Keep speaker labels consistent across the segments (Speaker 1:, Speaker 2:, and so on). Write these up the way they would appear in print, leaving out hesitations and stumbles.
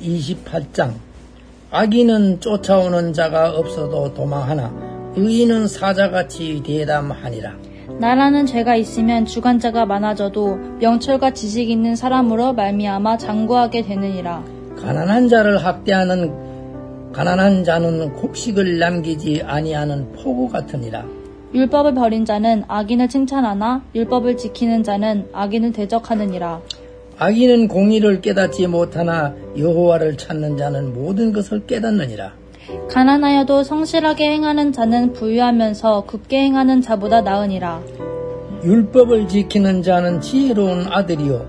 Speaker 1: 28장. 악인은 쫓아오는 자가 없어도 도망하나 의인은 사자같이 대담하니라.
Speaker 2: 나라는 죄가 있으면 주관자가 많아져도 명철과 지식 있는 사람으로 말미암아 장구하게 되느니라.
Speaker 1: 가난한 자를 학대하는 가난한 자는 곡식을 남기지 아니하는 포구 같으니라.
Speaker 2: 율법을 버린 자는 악인을 칭찬하나 율법을 지키는 자는 악인을 대적하느니라.
Speaker 1: 악인은 공의를 깨닫지 못하나 여호와를 찾는 자는 모든 것을 깨닫느니라.
Speaker 2: 가난하여도 성실하게 행하는 자는 부유하면서 굳게 행하는 자보다 나으니라.
Speaker 1: 율법을 지키는 자는 지혜로운 아들이요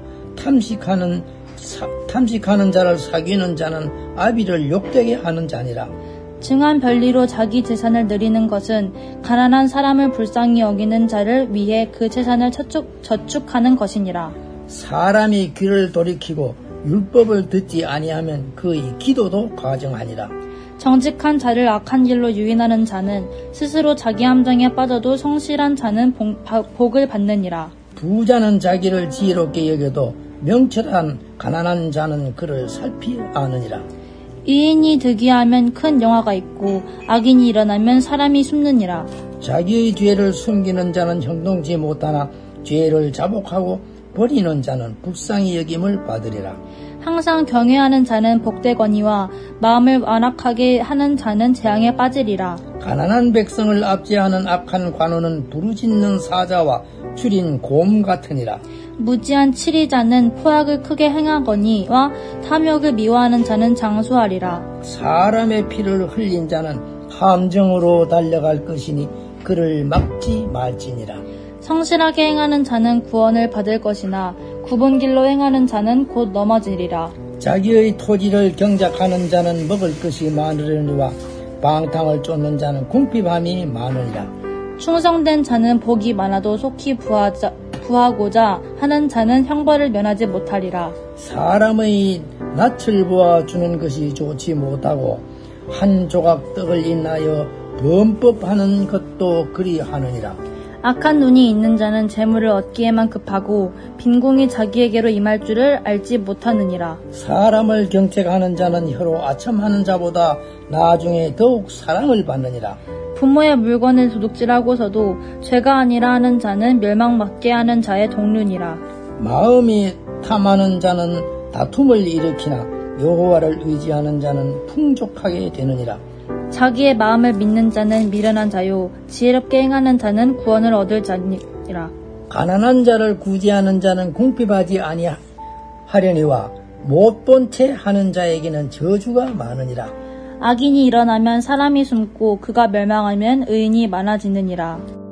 Speaker 1: 탐식하는 자를 사귀는 자는 아비를 욕되게 하는 자니라.
Speaker 2: 증한 별리로 자기 재산을 누리는 것은 가난한 사람을 불쌍히 여기는 자를 위해 그 재산을 저축하는 것이니라.
Speaker 1: 사람이 귀를 돌이키고 율법을 듣지 아니하면 그의 기도도 과정하니라.
Speaker 2: 정직한 자를 악한 길로 유인하는 자는 스스로 자기 함정에 빠져도 성실한 자는 복을 받느니라.
Speaker 1: 부자는 자기를 지혜롭게 여겨도 명철한 가난한 자는 그를 살피 아느니라.
Speaker 2: 의인이 득이하면 큰 영화가 있고 악인이 일어나면 사람이 숨느니라.
Speaker 1: 자기의 죄를 숨기는 자는 형통치 못하나 죄를 자복하고 버리는 자는 불쌍히 여김을 받으리라.
Speaker 2: 항상 경외하는 자는 복되거니와 마음을 완악하게 하는 자는 재앙에 빠지리라.
Speaker 1: 가난한 백성을 압제하는 악한 관원은 부르짖는 사자와 줄인 곰 같으니라.
Speaker 2: 무지한 치리자는 포악을 크게 행하거니와 탐욕을 미워하는 자는 장수하리라.
Speaker 1: 사람의 피를 흘린 자는 함정으로 달려갈 것이니 그를 막지 말지니라.
Speaker 2: 성실하게 행하는 자는 구원을 받을 것이나 굽은 길로 행하는 자는 곧 넘어지리라.
Speaker 1: 자기의 토지를 경작하는 자는 먹을 것이 많으려니와 방탕을 쫓는 자는 궁핍함이 많으니라.
Speaker 2: 충성된 자는 복이 많아도 속히 부하고자 하는 자는 형벌을 면하지 못하리라.
Speaker 1: 사람의 낯을 보아 주는 것이 좋지 못하고 한 조각 떡을 인하여 범법하는 것도 그리하느니라.
Speaker 2: 악한 눈이 있는 자는 재물을 얻기에만 급하고 빈궁이 자기에게로 임할 줄을 알지 못하느니라.
Speaker 1: 사람을 경책하는 자는 혀로 아첨하는 자보다 나중에 더욱 사랑을 받느니라.
Speaker 2: 부모의 물건을 도둑질하고서도 죄가 아니라 하는 자는 멸망받게 하는 자의 동류니라.
Speaker 1: 마음이 탐하는 자는 다툼을 일으키나 여호와를 의지하는 자는 풍족하게 되느니라.
Speaker 2: 자기의 마음을 믿는 자는 미련한 자요 지혜롭게 행하는 자는 구원을 얻을 자니라.
Speaker 1: 가난한 자를 구제하는 자는 궁핍하지 아니하려니와 못본 채 하는 자에게는 저주가 많으니라.
Speaker 2: 악인이 일어나면 사람이 숨고 그가 멸망하면 의인이 많아지느니라.